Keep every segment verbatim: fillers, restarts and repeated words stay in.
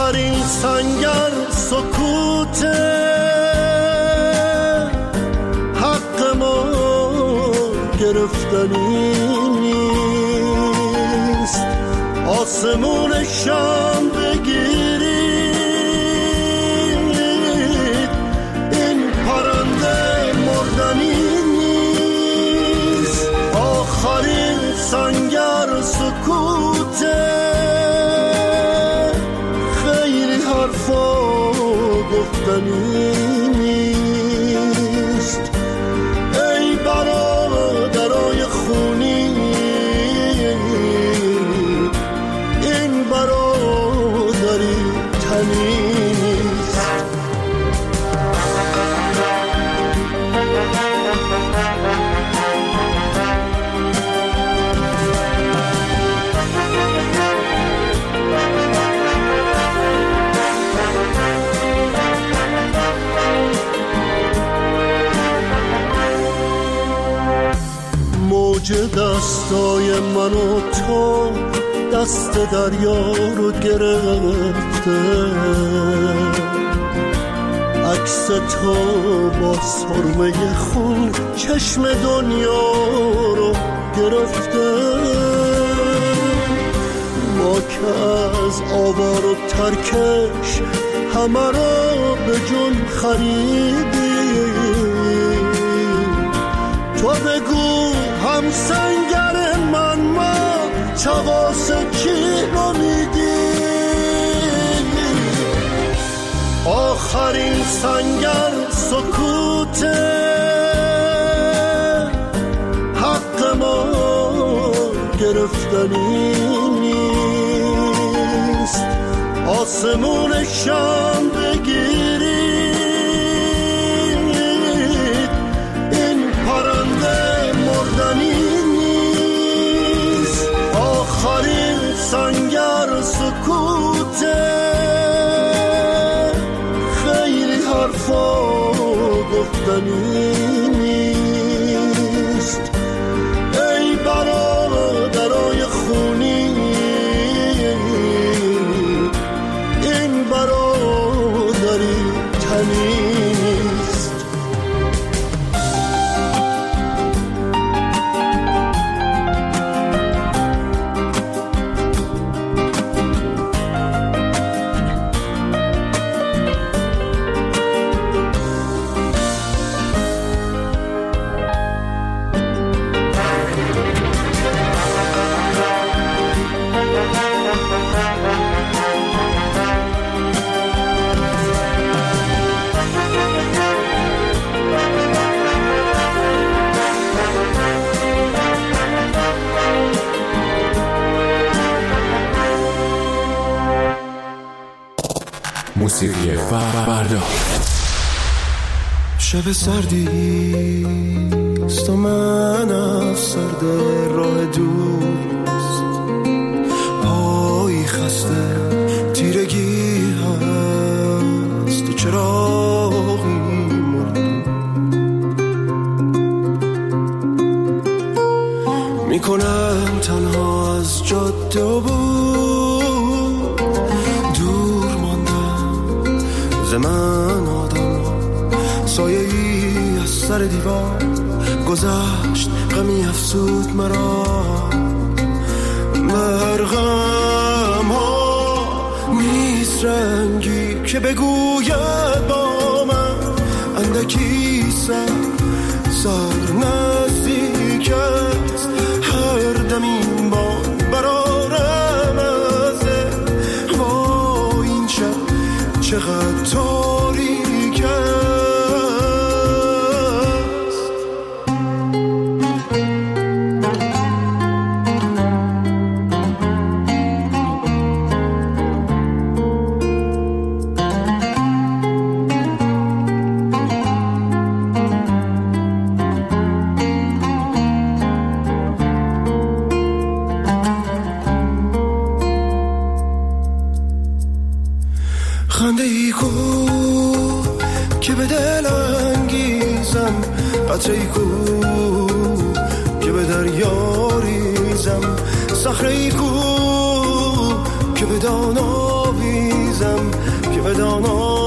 آخرین سنگر سکوته، حق ما گرفتنی نیست. آسمون شام بگیرید، این پرنده مردنی نیست. آخرین سنگر سکوته، خیلی حرفا گفتنی نیست. ای برادرای خونی، این برادری تنی نیست. موج دستای من و تو دست دریا رو گرفته، عکس تو با سرمه خون چشم دنیا رو گرفته. ما که از آوار و ترکش همه رو به جون خریدیم، تو بگو هم سنگر من ما چغاس کی رو میدیم. آخرین سنگر سکوته، حق ما گرفتنی نیست. آسمون شام بگیرید، این پرنده مردنی نیست. آخرین سنگر سکوته، خیلی حرفا گفتنی نیست. ای برادرای خونی، این برادری تنی نیست. موسیقی فردا. شب سردیست و من از سرد راه دوست، پایی خسته تیرگی هست و چراغی مرد. میکنم تنها از جاده و بود، دور ماندم ز من آدم ها، سایه ای از سر دیوار گذشت، غمی افسود مرا. مرغم ها نیست رنگی که بگوید با من، اندکی سر سر نزدیک است، هر دم این بان برارم ازه. وای این شب چقدر تاریک است. خنده ای کو که به دل انگیزم، قطره ای کو که به دریا ریزم، صخره ای کو که به دانا بیزم. انگیزم که بدان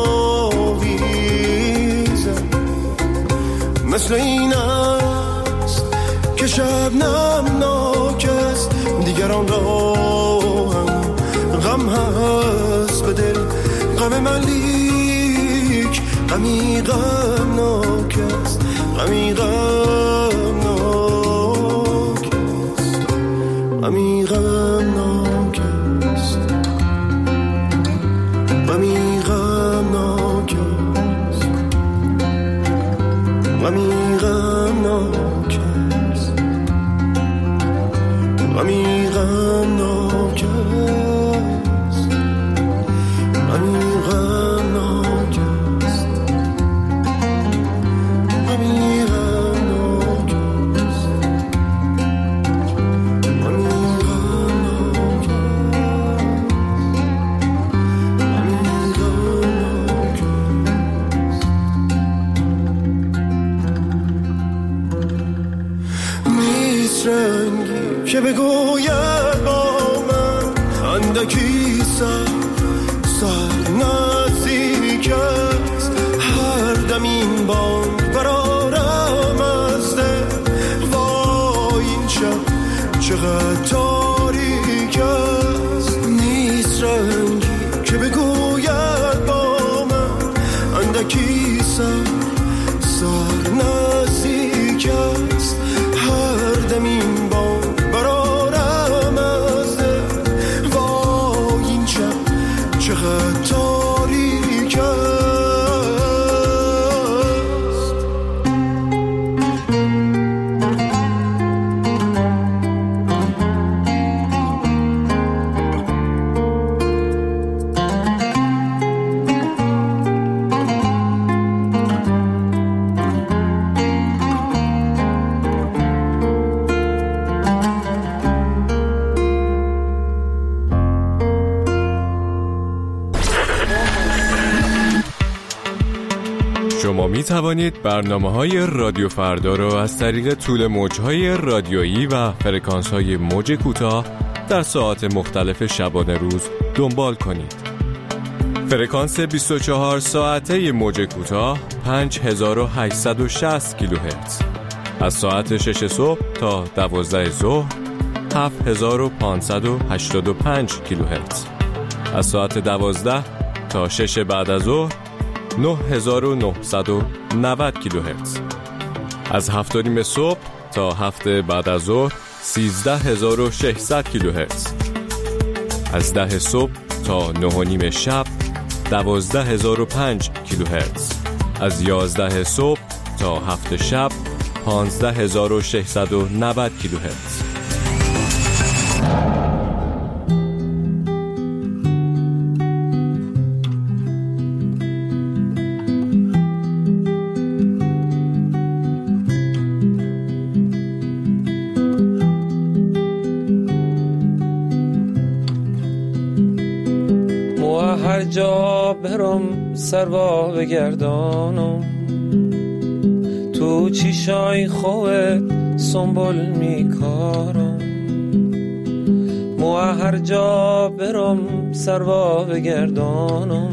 آویزم. مثل این است که شبنم ناک است، دیگران را هم غم هست به دل. غم من لیک غمی غمناک است، غمی غمناک است، غمی غمناک است، غمی غمناک است، غمی غمناک است، غمی غمناک است، غمی غمناک است، غمی غمناک است، غمی غمناک است. میسرنگی که بگوید با من اندکی سر سر نزدیک است. هر دم این بانگ برارم از دل، وای این شب چقدر تاریک است. نیست رنگی که بگوید با من اندکی سر سر نزدیک است. هر دم این بانگ برارم از دل، وای این شب چقدر تاریک است. شما می توانید برنامه‌های رادیو فردا را از طریق طول موج‌های رادیویی و فرکانس‌های موج کوتاه در ساعات مختلف شبانه روز دنبال کنید. فرکانس بیست و چهار ساعته موج کوتاه پنج هزار و هشتصد و شصت کیلوهرتز، از ساعت شش صبح تا دوازده ظهر هفت هزار و پانصد و هشتاد و پنج کیلوهرتز، از ساعت دوازده تا شش بعد از ظهر نه هزار و نهصد و نود کیلوهرتز، از هفت و نیم صبح تا هفت بعد از ظهر سیزده هزار و ششصد کیلوهرتز، از ده صبح تا نه و نیم شب دوازده هزار و پنج کیلوهرتز، از یازده صبح تا هفت شب پانزده هزار و ششصد و نود کیلوهرتز. هر جا برم سروا بگردانم، تو چیشای خوت سنبول میکارم. مو هر جا برم سروا بگردانم،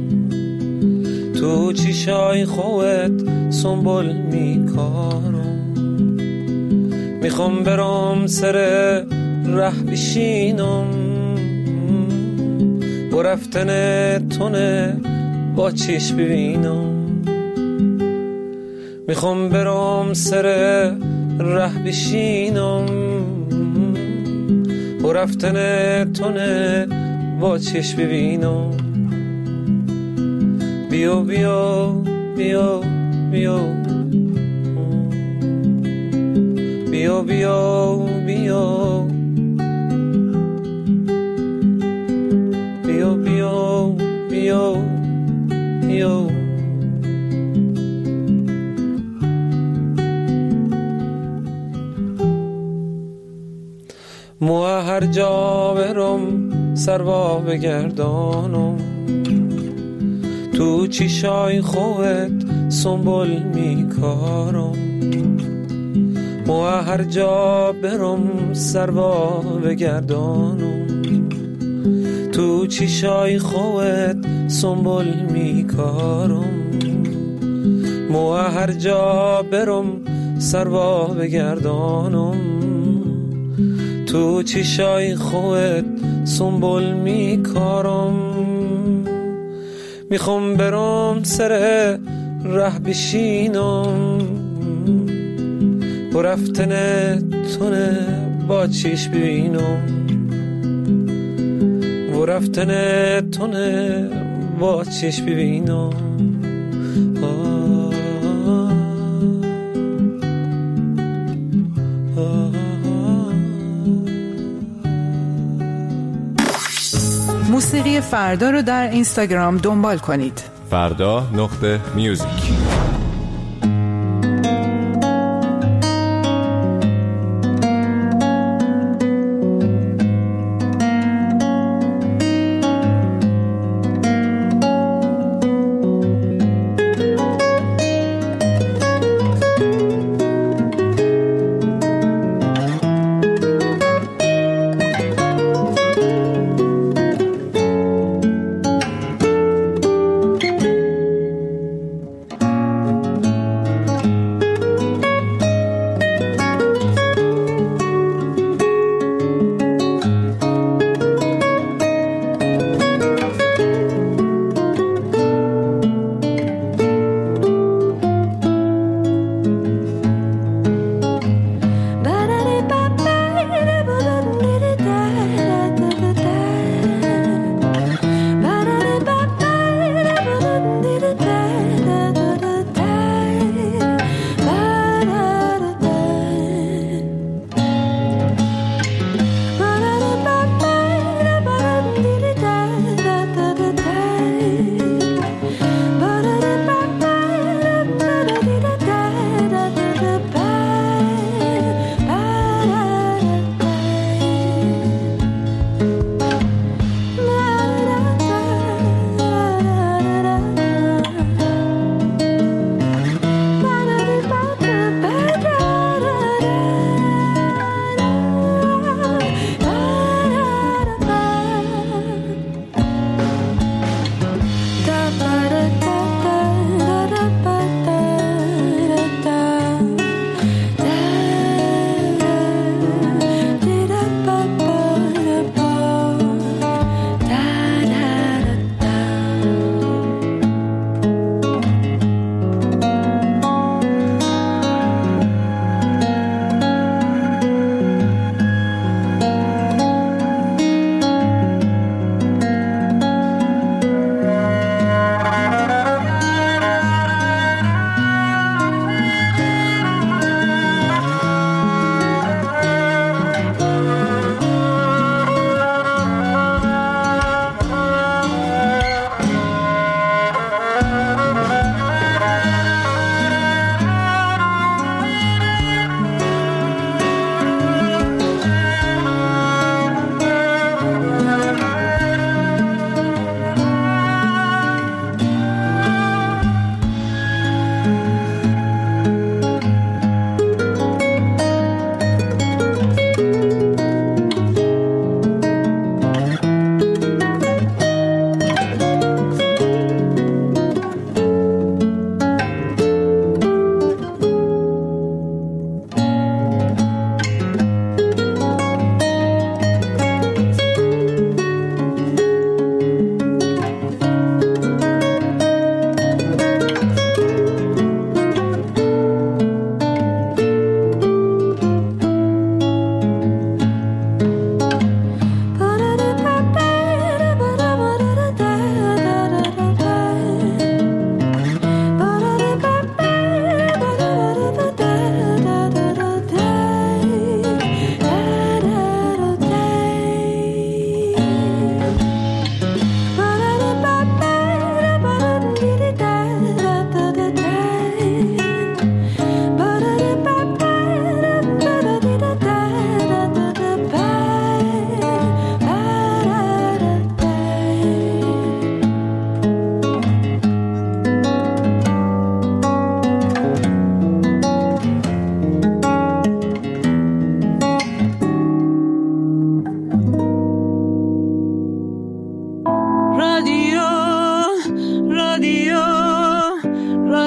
تو چیشای خوت سنبول میکارم. میخوام برم سر ره بشینم، و رفتن تونه با چشم ببینم. میخوام برم سر ره بشینم، و رفتن تونه با چشم ببینم. بیا بیا بیا بیا بیا بیا بیا بیا بیا بیا بیا. مو هر جا برم سروا بگردانم، تو چیشای خوت سنبول میکارم. مو هر جا برم سروا بگردانم، تو چیشای خوت سنبول میکارم، مو هر جا برم سروا بگردانم، تو چیشای خوت سنبول میکارم، میخوام برم سر ره بشینم، و رفتن تونه با چیش ببینم، و رفتن تونه با چیش ببینم. موسیقی فردا رو در اینستاگرام دنبال کنید. فردا نقطه میوزیک.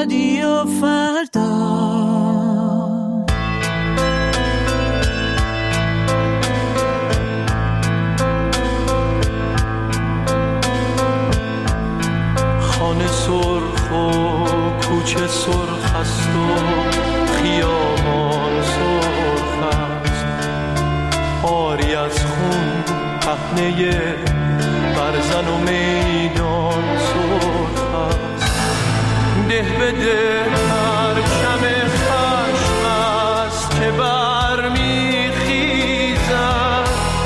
رادیو فردا. خانه سرخ و کوچه سرخ است و خیابان سرخ است، آری از خون پهنه برزن و میدان سرخ است. ده به ده پرچم خشم است که برمیخیزد،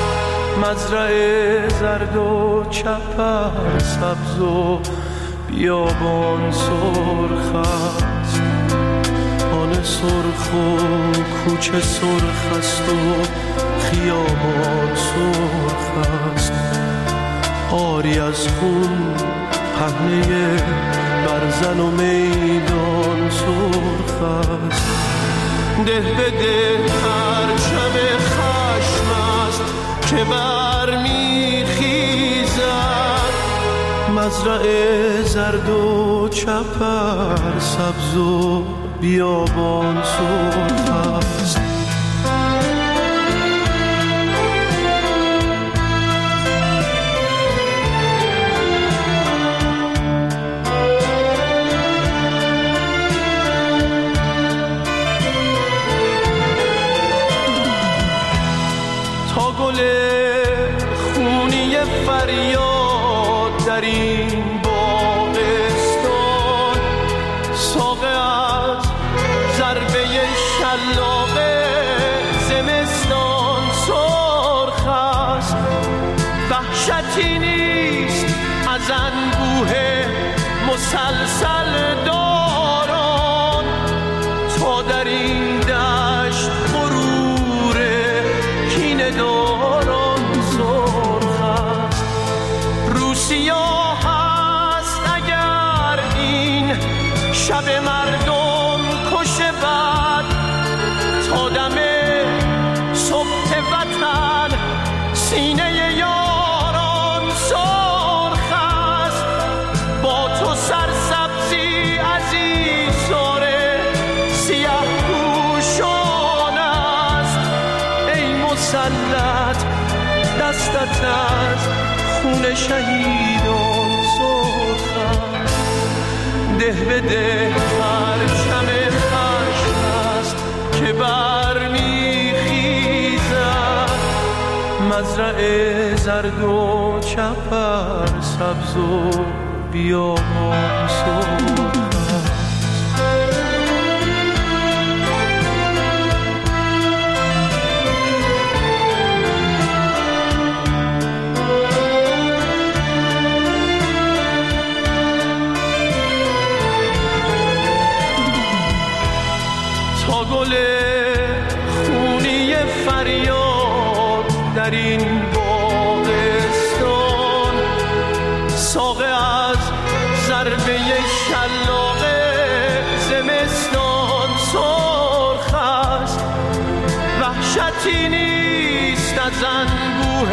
مزرعه زرد و چپر سبز و بیابان سرخ است. خانه سرخ و کوچه سرخ است و خیابان سرخ است، آری از خون پهنه برزن و میدان سرخ است. ده به ده پرچم خشم است که برمیخیزد، مزرعه زرد و چپر سبز و بیابان سرخ است. تا گل خونی فریاد در این باغستان، ساقه از ضربه شلاق زمستان سرخ است. وحشتی نیست از انبوه مسلسل داران، تا در این دشت غرور کینه داران سرخ است. روسیا هست اگر این شب مردم کشه بد، تا دم صبح وطن سینه یاران سرخ است. با تو سرسبزی عزیزاره سیاه پوشان است، ای مسلط دستت از خون شهیدان سرخ است. ده به ده پرچم خشم است که برمیخیزد، مزرعه زرد و چپر سبز و بیابان سرخ است. تا گل خونی فریاد در این باغستان، ساقه از ضربه شلاق زمستان سرخ است. وحشتی نیست از انبوه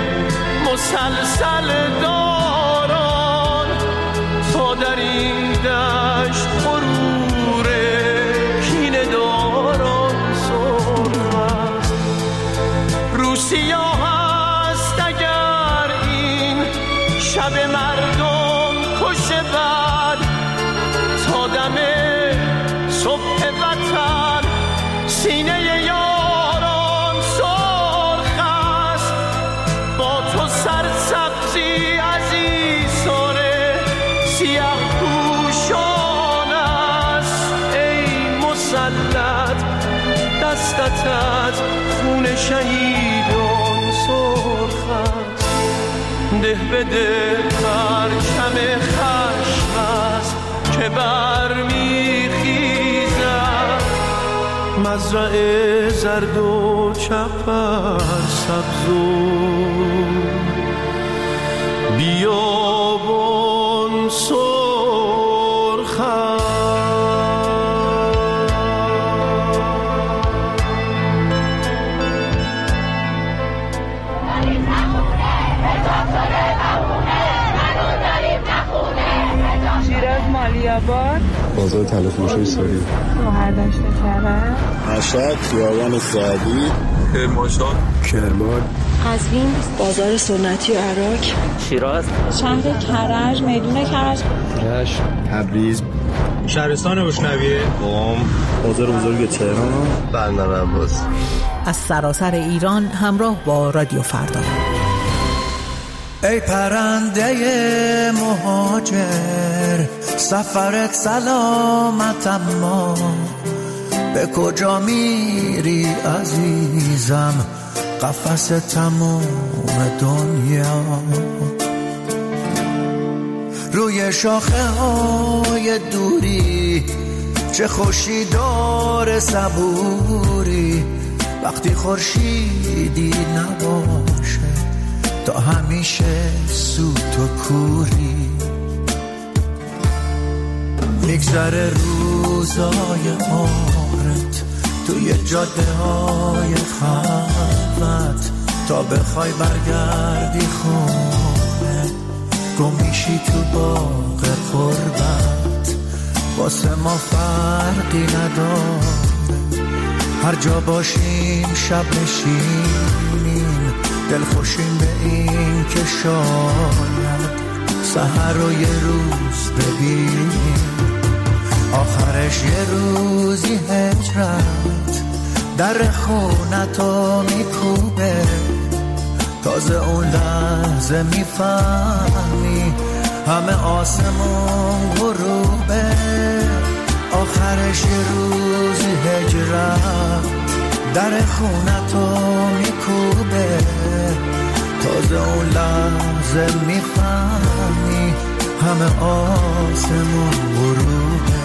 مسلسل داران، تا در این دشت غرور کینه داران سرخ است. روسیا هست اگر این شب مردم کشه بد، تا دم صبح وطن سینه یاران سرخ است. با تو سرسبزی عزیزاره سیاه پوشان است، ای مسلط دستت از خون شهیدان سرخ است. ده به ده پرچم خشم است که برمیخیزد، مزرعه زرد و چپر سبز و بیابان سرخ است. شیراز مالیاباد بازار طلا فروشی ساری، شهردشت کرد، مشهد، خیابان سعدی، کرمانشاه، کرمان، قزوین، بازار سنتی و عراق، شیراز، شهر کرج، میدون کرج، رشت، تبریز، شهرستان بوشنویه، قم، بازار بزرگ تهران، بندر عباس. از سراسر ایران همراه با رادیو فردا. ای پرنده مهاجر سفرت سلامت، اما به کجا میری عزیزم؟ قفس تموم دنیا روی شاخه های دوری، چه خوشی داره صبوری، وقتی خورشیدی نباشه تا همیشه سوت و کوری. میگذره روزای عمرت توی جاده های خلوت، تا بخوای برگردی خونه گم میشی تو باغ غربت. واسه ما فرقی نداره هر جا باشیم، شب نشینیم دل خوشیم به این که شاید سحر رو یه روز ببینیم. آخرش یه روزی هجرت در خونتو میکوبه، تازه اون لحظه میفهمی همه آسمون غروبه. آخرش یه روزی هجرت در خونتو میکوبه، تازه اون لحظه میفهمی همه آسمون غروبه.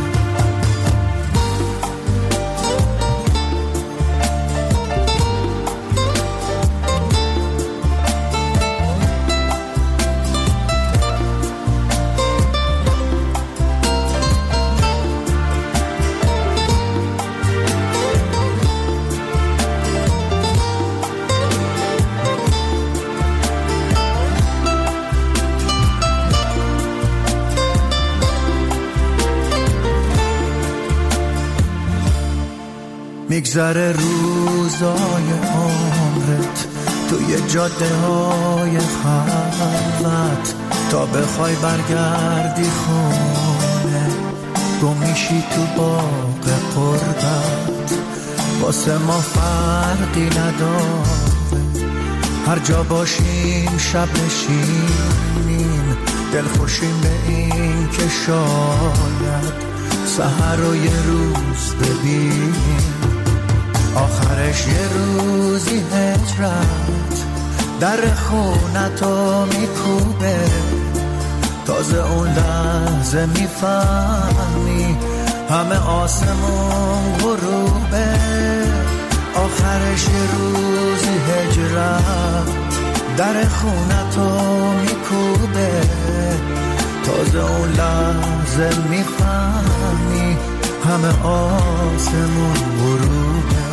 میگذره روزای عمرت توی جاده های خلوت، تا بخوای برگردی خونه گم میشی تو باغ غربت. واسه ما فرقی نداره هر جا باشیم، شب نشینیم دل خوشیم به این که شاید سحر رو یه روز ببینیم. آخرش یه روزی هجرت در خونتو میکوبه، تازه اون لحظه میفهمی همه آسمون غروبه. آخرش یه روزی هجرت در خونتو میکوبه، تازه اون لحظه میفهمی همه آسمون غروبه.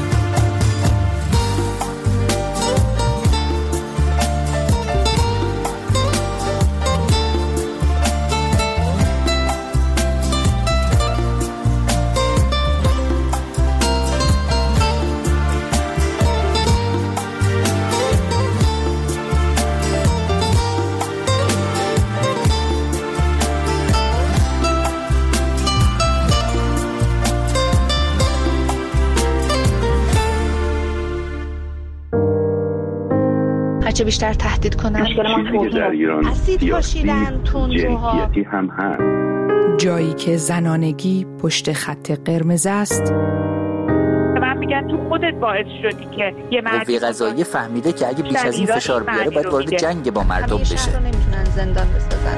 هرچه بیشتر تهدید کنن مشکل ما توهین اسید پاشیدن تندروها هم هست. جایی که زنانگی پشت خط قرمز است. من میگن تو خودت باعث شدی که یه مردی قوه قضاییه فهمیده که اگه بیش از این فشار بیاره باید وارد جنگ با مردم بشه. همه نمیتونن زندان بسازن.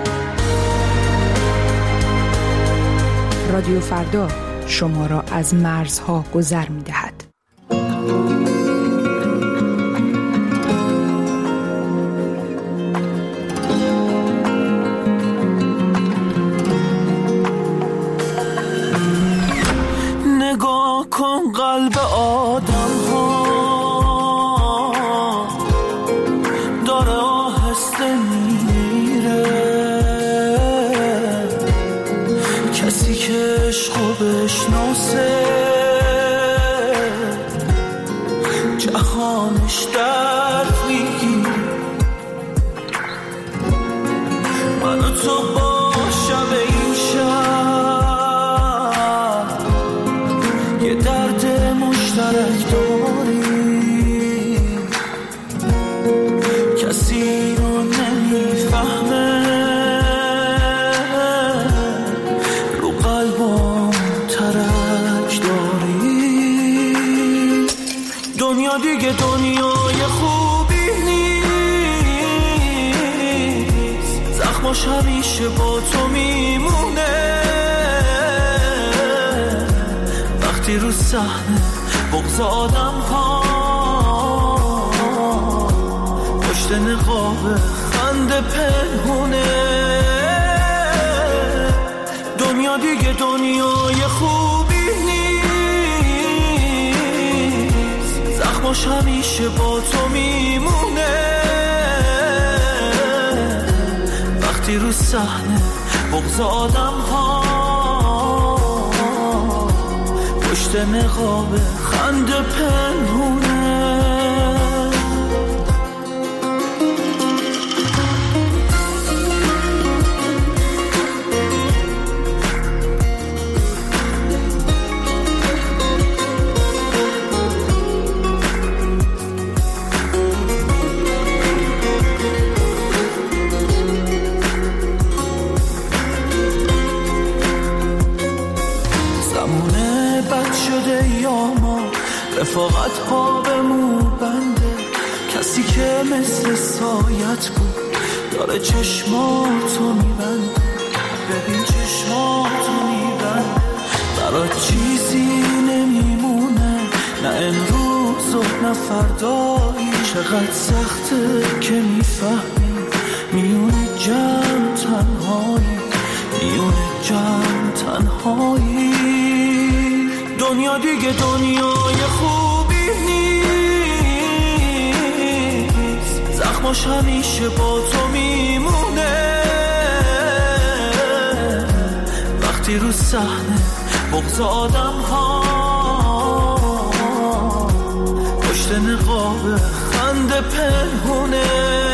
رادیو فردا شما را از مرزها گذر می‌دهد. نگاه کن قلب آدم ها داره آهسته میره، کسی من و تو با شب این شب یه درد مشترک داریم، کسی رو نمیفهمه، رو قلبم ترک داریم. دنیا دیگه دنیای خوبی نیست، زخماش همیشه با تو میمونه. وقتی رو صحنه بغض آدم ها پشت نقاب خنده پنهونه. دنیا دیگه دنیای خوبی نیست، زخماش همیشه با تو میمونه. وقتی رو صحنه بغض آدم ها پشت نقاب خنده پنهونه. رفاقت ها به مو بنده، کسی که مثل سایت بود داره چشماتو میبنده. ببین چشماتو میبنده، برات چیزی نمیمونه، نه امروز و نه فردایی. چقدر سخته که میفهمی میونه جمع تنهایی، میونه جمع تنهایی. دنیا دیگه دنیای خوبی نیست، زخماش همیشه با تو میمونه. وقتی رو صحنه بغض آدم ها پشت نقاب خنده پنهونه.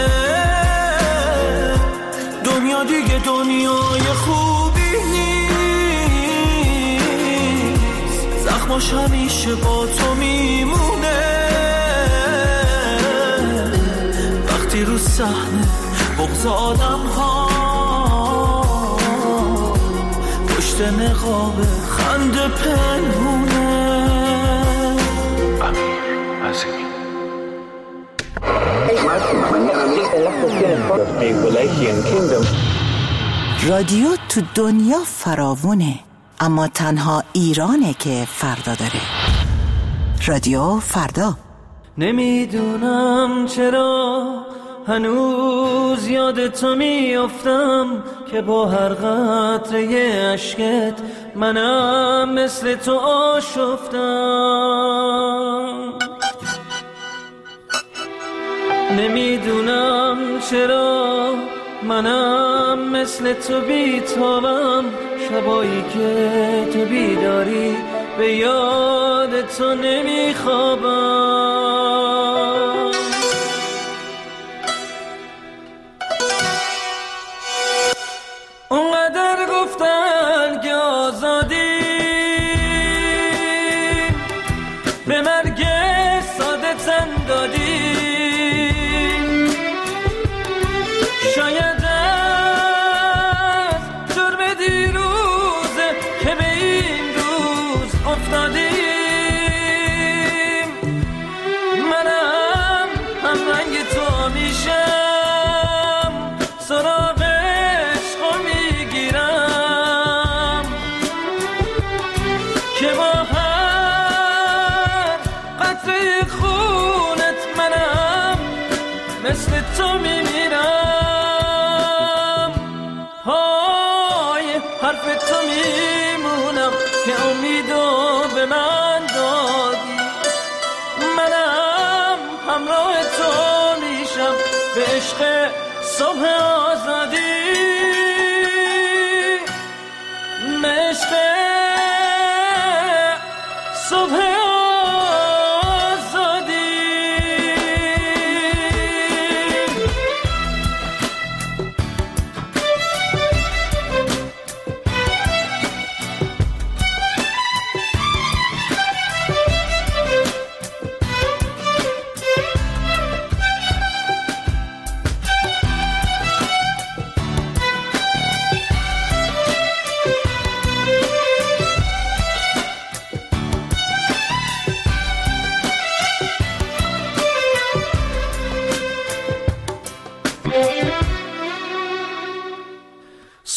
دنیا دیگه دنیای خوبی زخماش همیشه با تو میمونه. وقتی رو صحنه بغض آدم ها پشت نقاب خنده پنهونه. امیر عظیمی رادیو تو دنیا فراوونه، اما تنها ایرانه که فردا داره. رادیو فردا. نمیدونم چرا هنوز یاد تو میافتم که با هر قطره اشکت منم مثل تو آشفتم. نمیدونم چرا منم مثل تو بیتابم، شبایی که تو بیداری به یاد تو نمیخوابم. اونقدر گفتن که آزادی به مرگ ساده تن دادی، شاید از جرم دیروزه که به این روز افتادیم. منم هم رنگ تو میشم، سراغ عشقو میگیرم که با هر قطره خونت منم مثل تو میمیرم. های حرف تو میمونم که امیدو به من دادی. منم همراه تو میشم به عشق صبح آزادی، عشق صبح آزادی.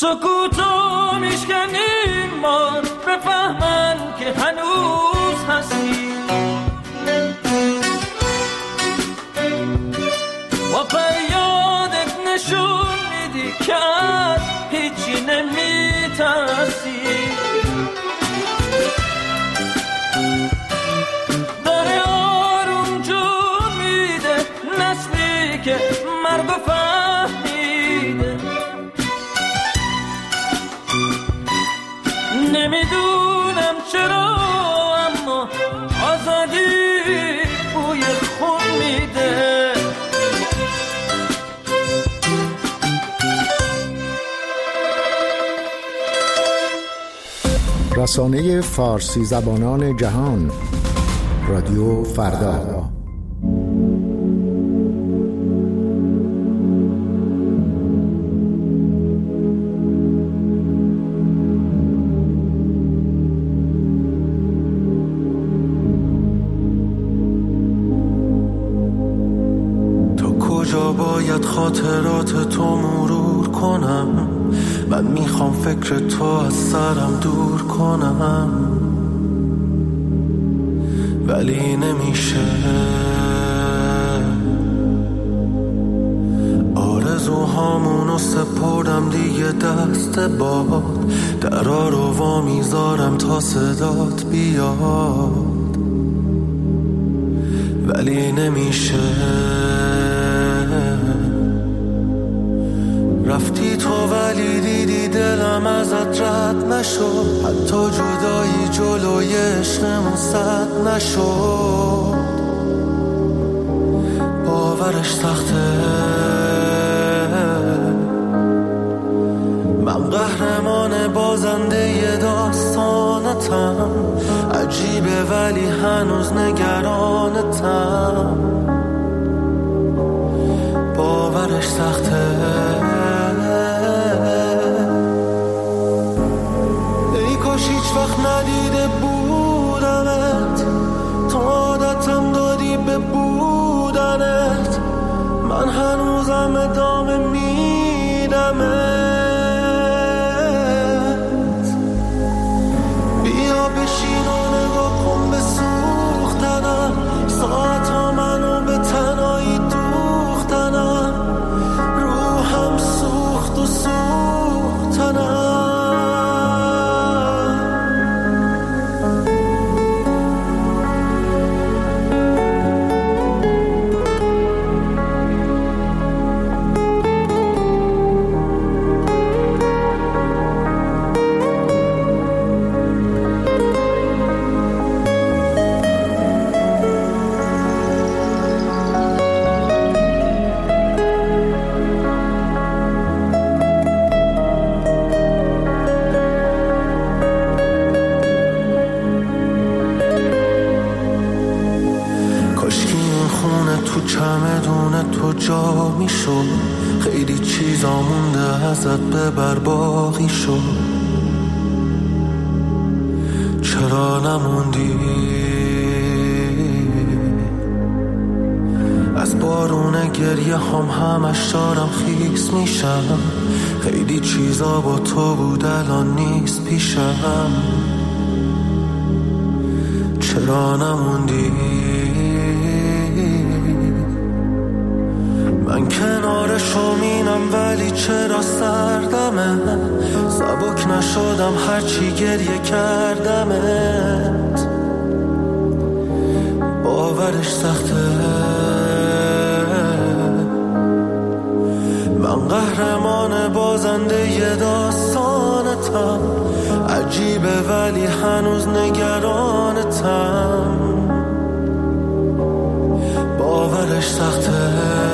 سکوتو میشکنیم ما بفهمن که هنوز هستی و فریادت نشون میدی که از هیچی نمیترسی داره آروم جون میده نسلی که مرگ و فهمیده نمیدونم چرا اما آزادی بوی خون میده رسانه فارسی زبانان جهان رادیو فردا. باید خاطرات تو مرور کنم من میخوام فکر تو از سرم دور کنم ولی نمیشه آرزوهامونو سپردم دیگه دست باد درا رو وا میذارم تا صدات بیاد ولی نمیشه رفتی تو ولی دیدی دلم ازت رد نشد حتی جدایی جلوی عشقمون سد نشد باورش سخته من قهرمان بازنده داستانتم عجیبه ولی هنوز نگرانتم باورش سخته ای کاش هیچ وقت ندیده بودمت تو عادتم دادی به بودنت من هنوزم ادامه میدمت بیا بشین و نگاه کن به سوختنم ساعت ها منو به تنهایی دوختنم روحم سوخت و سوختنم چمدون تو جا می شد خیلی چیزا مونده ازت ببر باقی شد چرا نموندی از بارون گریه هم همش دارم خیس میشم خیلی چیزا با تو بود الان نیست پیشم چرا نموندی من کنار شومینم ولی چرا سردمه سبک نشدم هرچی گریه کردمت باورش سخته من قهرمان بازنده ی داستانتم عجیبه ولی هنوز نگرانتم باورش سخته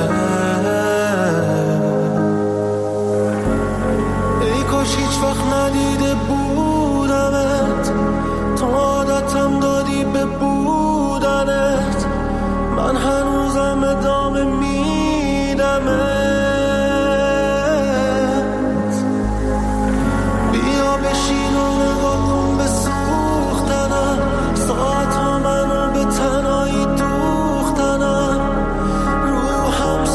هیچ وقت ندیده بودمت تو عادتم دادی به بودنت من هنوزم ادامه میدمت بیا بشین و نگاه کن به سوختنم ساعت ها منو به تنهایی دوختنم روحم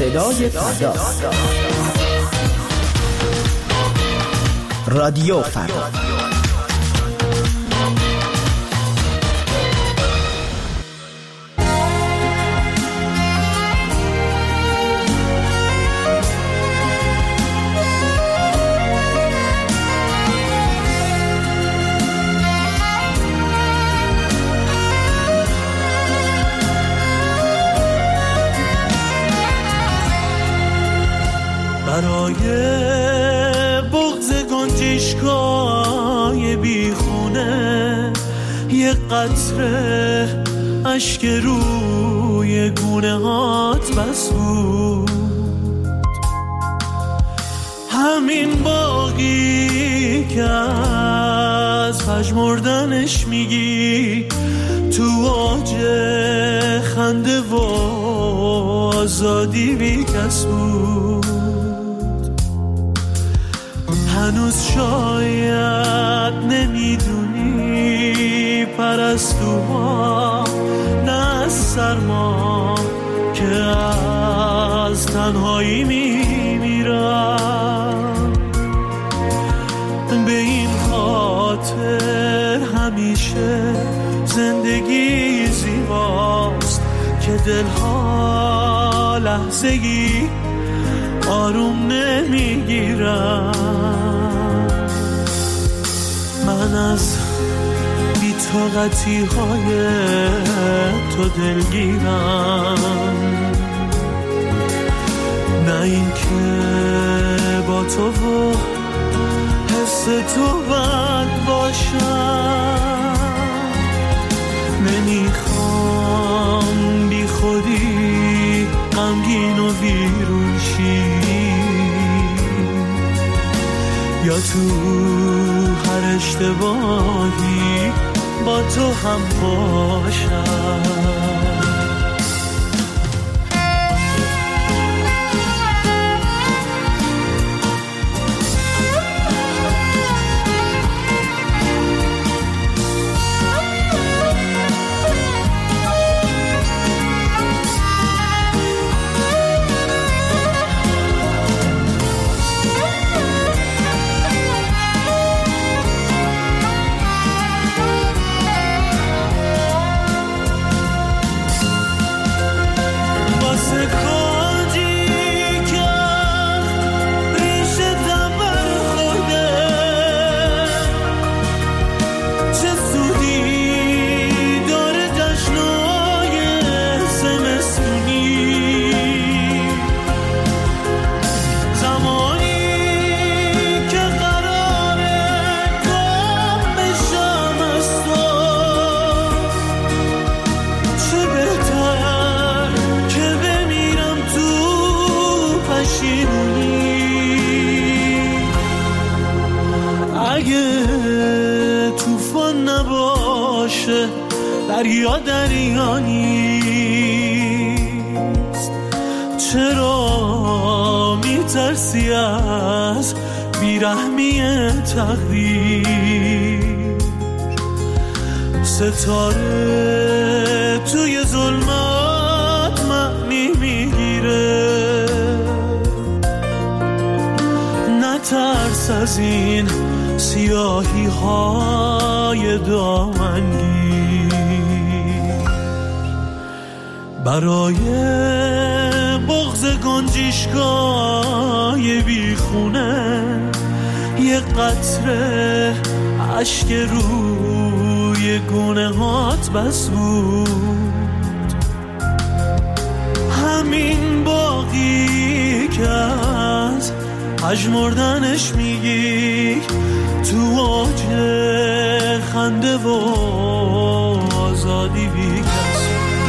صدای فردا. رادیو فردا. برای بغض گنجشکای بیخونه یه قطره اشک روی گونه هات بس بود. همین باقی که از پژمردنش میگی تو اوج خنده و آزادی بیکس بود. هنوز شاید نمیدونی پرستوها نه از سرما که از تنهایی میمیرم. به این خاطر همیشه زندگی زیباست که دلها لحظه‌ای آروم نمیگیرم. من از بی‌طاقتی های تو دلگیرم، نه این که با تو و حس تو بد باشم. نمیخوام بی خودی غمگین و ویرون شی یا تو هر اشتباهی با تو هم باشم. دریا دریا نیست، چرا میترسی از بیرحمی تقدیر؟ ستاره توی ظلمات معنی میگیره، نترس از این سیاهی های دامنگیر. برای بغض گنجشکای بیخونه یه قطره اشک روی گونه هات بس بود. همین باقی که از پژمردنش میگی تو اوج خنده و آزادی بیکس.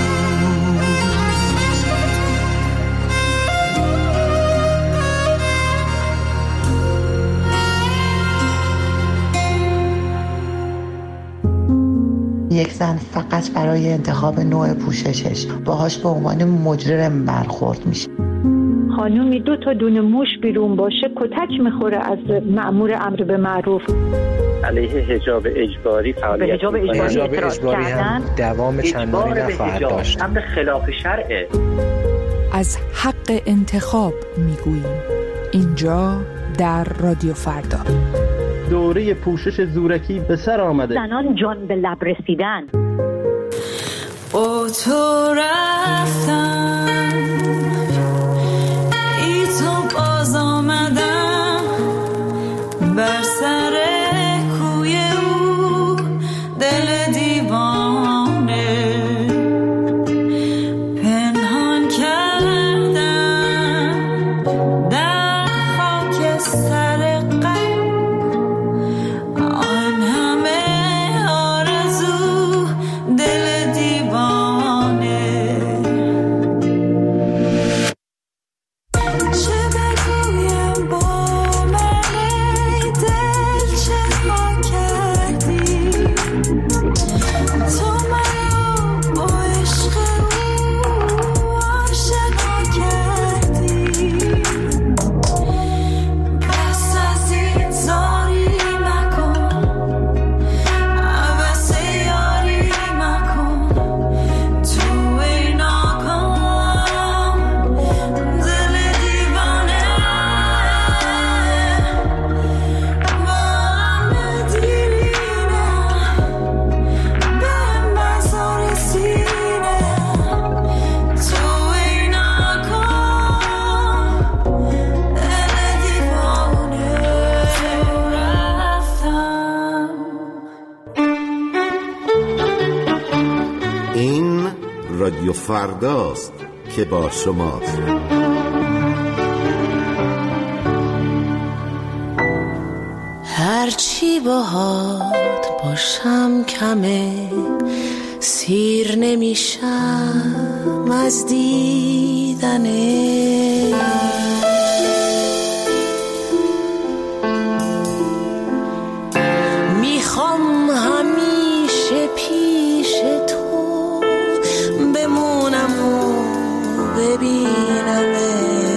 یک زن فقط برای انتخاب نوع پوششش باهاش به عنوان مجرم برخورد میشه. خانومی دو تا دونه موش بیرون باشه کتک میخوره از مأمور امر به معروف. علیه حجاب اجباری فعالیت حجاب اجباری, حجاب اجباری هم دوام چندانی نخواهد داشت. امر خلاف شرعه. از حق انتخاب میگوییم. اینجا در رادیو فردا. دوره پوشش زورکی به سر آمده. زنان جان به لب رسیدن. او تو رفتم ای تو باز آمدم بر سر کوی او دل دیوانه پنهان کردم در خاک سر غم آن همه آرزو دل دیوانه. چه بگویم با من ای دل چه ما کردی تو منو با عشق او آشنا کردی بس از این زاری مکن عوض یاری مکن تو ای ناکام دل دیوانه با هم دیرینه به مزار سینه تو ای ناکام دل دیوانه رفتم. این رادیو فرداست که با شماست. هرچی باهات باشم کمه سیر نمیشم از دیدنه میخوام همیشه پیش تو بمونم و ببینمه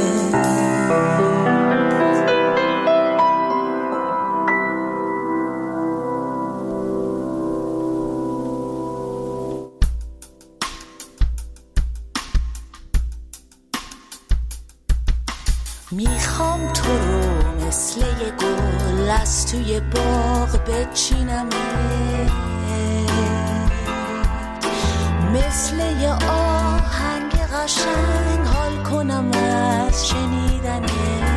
میخوام تو رو مثل یه گل از توی باغ بچینم مثل یه آهنگ قشنگ حال کنم از شنیدنه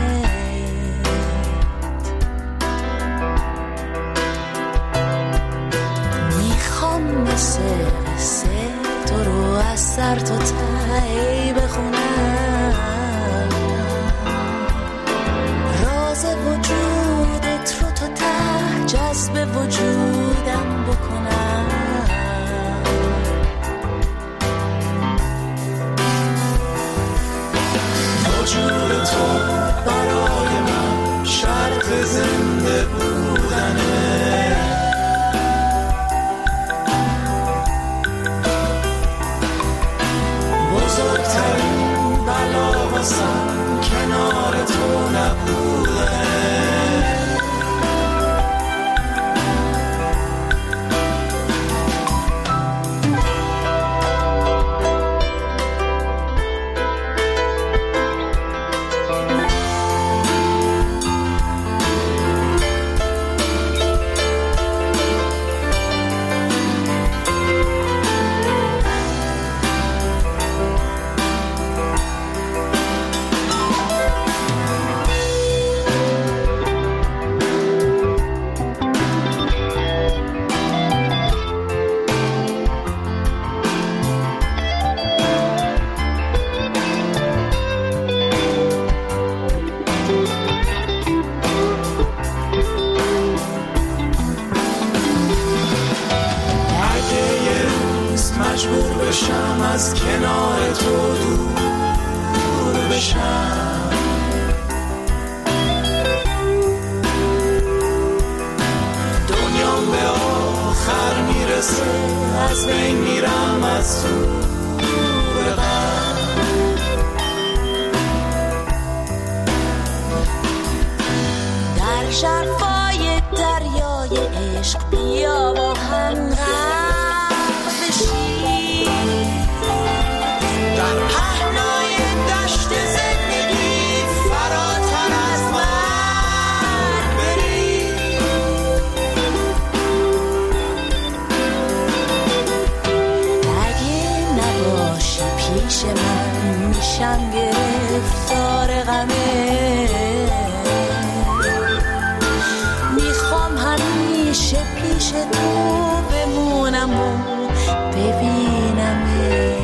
میخوام مثل قصه تو رو از سر تا ته بخونم راز وجودت رو تا ته جذب وجودم بکنم وجود تو برای من شرط زنده بودنه بزرگترین بلا واسم کنار تو نبوده مجبور بشم از کنار تو دور بشم دنیام به آخر میرسه از بین میرم از تو غم در شرفای دریای عشق بیا با هم غرق بشیم در پهنای در همیشه من میشم گرفتار غمه، میخوام همیشه پیش تو بمونم و ببینمه.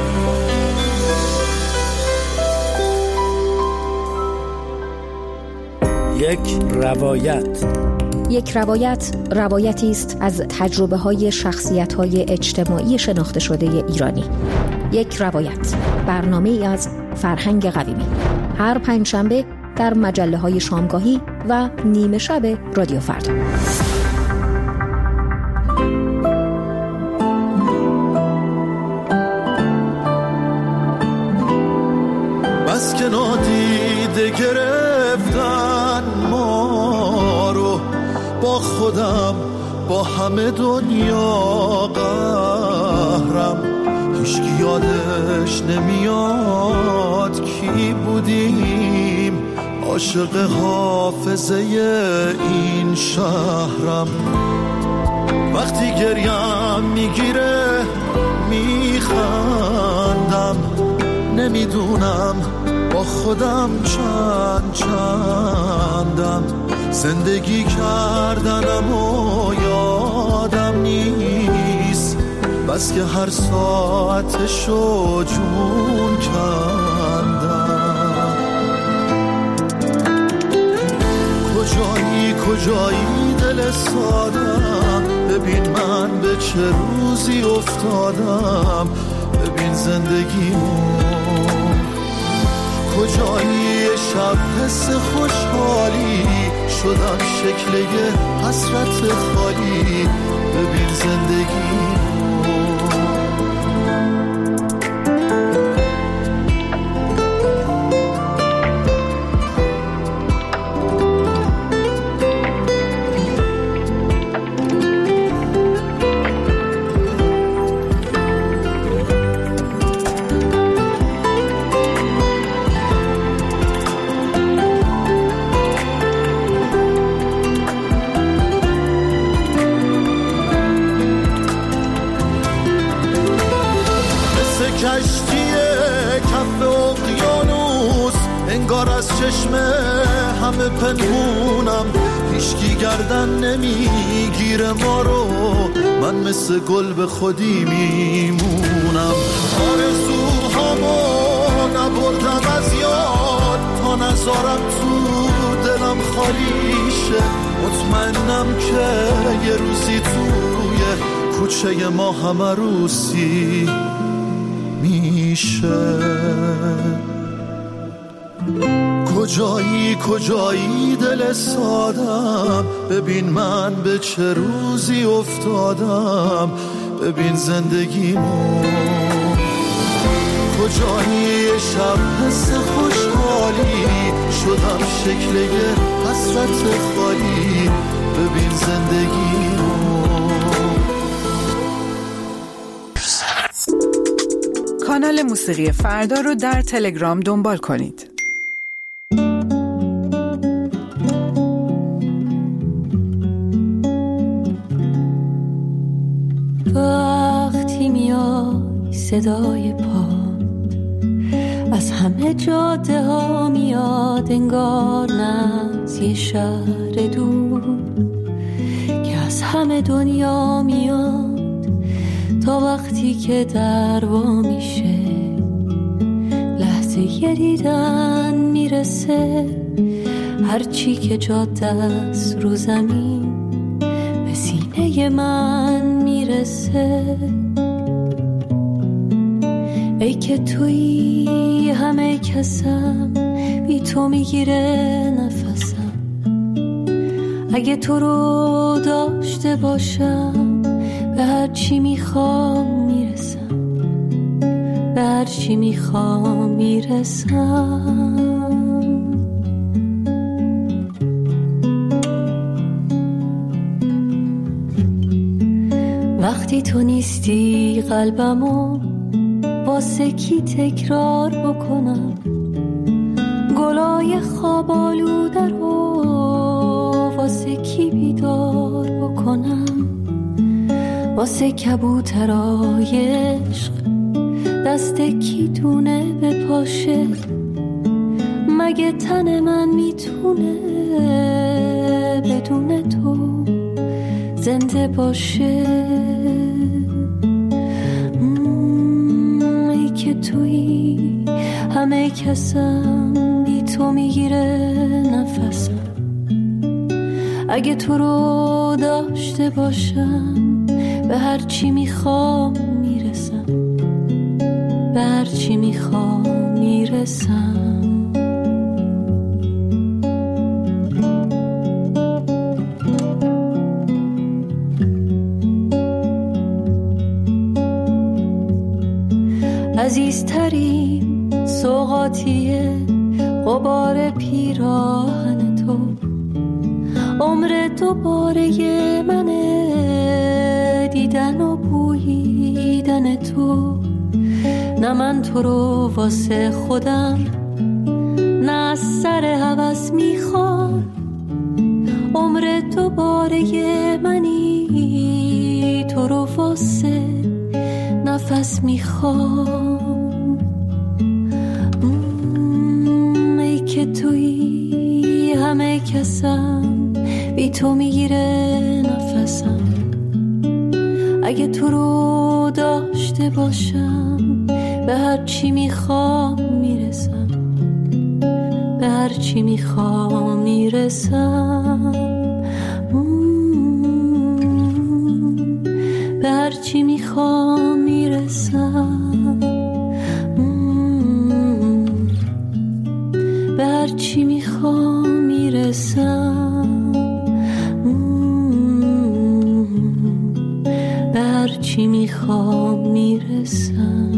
یک روایت. یک روایت روایتی است از تجربه های شخصیت های اجتماعی شناخته شده ایرانی. یک روایت، برنامه ای از فرهنگ قویمی، هر پنجشنبه در مجله های شامگاهی و نیمه شب رادیو فردا. بس که نادیده گرفتن ما رو، با خودم با همه دنیا قهرم، هیچکی یادش نمیاد کی بودیم، عاشق حافظه این شهرم. وقتی گریم میگیره میخندم، نمیدونم با خودم چند چندم، زندگی کردنم و یادم نیست، بس که هر ساعتشو جون کندم. کجایی کجایی دل سادم، ببین من به چه روزی افتادم، ببین زندگیمو. کجایی شب حس خوشحالی شدم شکل یه حسرت خالی، ببین زندگیمو. چشمه همه پنهونم، هیچکی گردن نمیگیره ما رو، من مثل گل به خودی میمونم. آرزوهامو نبردم از یاد، تا نذارم تو دلم خالی شه، مطمئنم که یه روزی توی کوچه ما هم عروسی میشه. کجایی کجایی دل سادم، ببین من به چه روزی افتادم، ببین زندگیمو. کجایی شب حس خوشحالی شدم شکل یه حسرت خالی، ببین زندگیمو. کانال موسیقی فردا رو در تلگرام دنبال کنید. وقتی میای صدای پاد از همه جاده ها میاد، انگار نه از یه شهر دور که از همه دنیا میاد، تا وقتی که در وا میشه لحظه یه دیدن میرسه، هرچی که جاده است رو زمین به سینه من میرسه. ای که توی همه کسم، بی تو میگیره نفسم، اگه تو رو داشته باشم به هر چی میخوام میرسم، به هر چی میخوام میرسم. وقتی تو نیستی قلبمو واسه کی تکرار بکنم، گلای خواب آلوده رو واسه کی بیدار بکنم، واسه کبوترای عشق دست کی دونه به پاشه، مگه تن من میتونه بدون تو زنده باشه. ای که تویی همه کسم، بی تو میگیره نفسم. اگه تو رو داشته باشم به هر چی میخوام میرسم، به هر چی میخوام میرسم. عزیزترین سوغاتیه غبار پیراهن تو، عمر دوباره منه دیدن و بوییدن تو. نه من تو رو واسه خودم، نه از سر هوس میخوام. عمر دوباره منی تو رو واسه نفس میخوام. ای که تویی همه کسم، بی تو میگیره نفسم. اگه تو رو داشته باشم به هر چی میخوام میرسم، به هر چی میخوام میرسم. به هر چی میخوام میرسم، به هر چی میخوام میرسم، به هر چی میخوام میرسم.